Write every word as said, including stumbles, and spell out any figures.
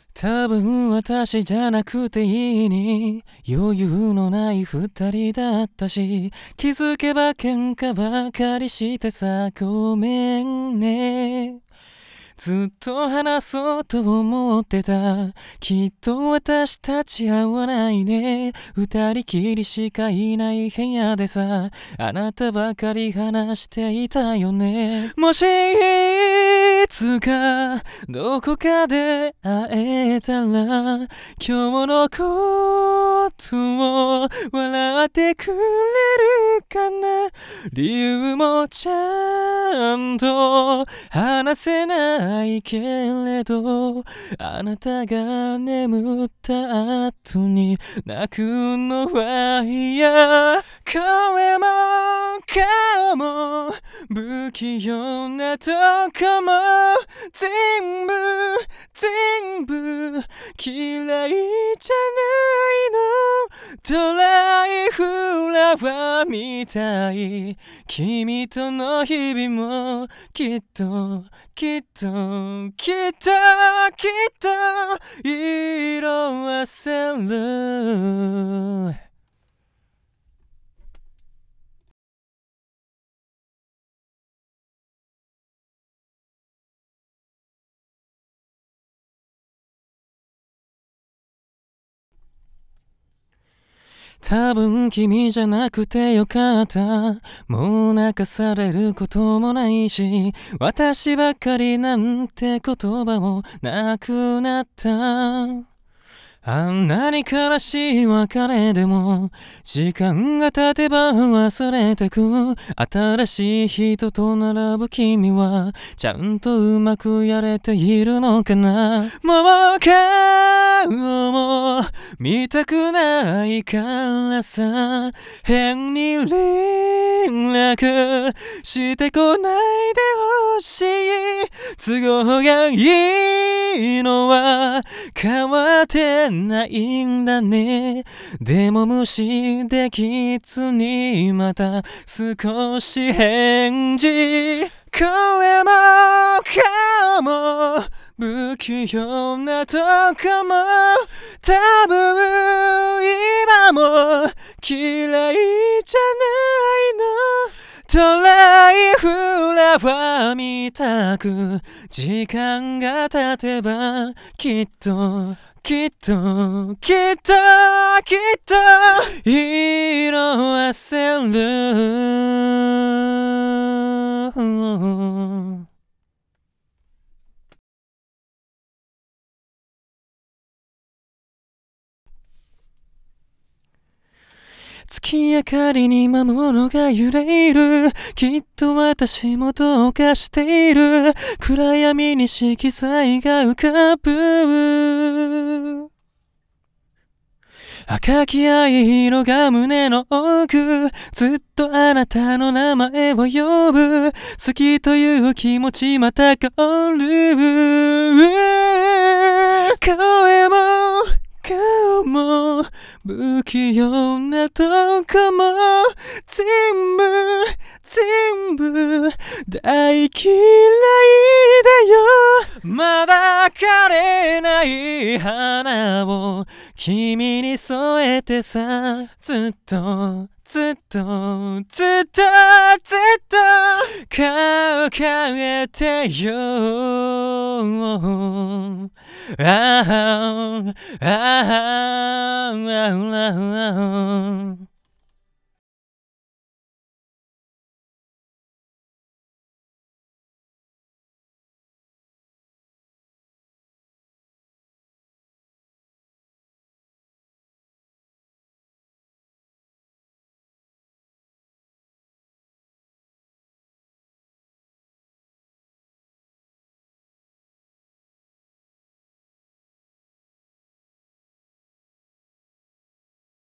多分私じゃなくていいに余裕のない二人だったし、気づけば喧嘩ばかりしてさ、ごめんね。ずっと話そうと思ってた。きっと私たち合わないね。二人きりしかいない部屋でさ、あなたばかり話していたよね。もしいつかどこかで会えたら、今日のことを笑ってくれるかな。理由もちゃんと話せないけれど、あなたが眠った後に泣くのは嫌。声も顔も不器用なとこも全部全部嫌いじゃないの。ドライフラワーみたい、君との日々もきっときっときっときっと色あせる。多分君じゃなくてよかった。もう泣かされることもないし、私ばかりなんて言葉もなくなった。あんなに悲しい別れでも時間が経てば忘れてく。新しい人と並ぶ君はちゃんとうまくやれているのかな。もう顔も見たくないからさ、変に連絡してこないでほしい。都合がいいのは変わってないんだね。でも無視できずにまた少し返事。声も顔も不器用なとこも多分今も嫌いじゃないの。ドライフラワーみたく時間が経てばきっときっときっときっと色あせる。月明かりに魔物が揺れる。きっと私もどうかしている。暗闇に色彩が浮かぶ。赤き愛色が胸の奥。ずっとあなたの名前を呼ぶ。好きという気持ちまた変わる。声も顔も不器用なとこも全部全部大嫌いだよ。まだ枯れない花を君に添えてさ、ずっとずっとずっとずっと抱えてよ。ああああああ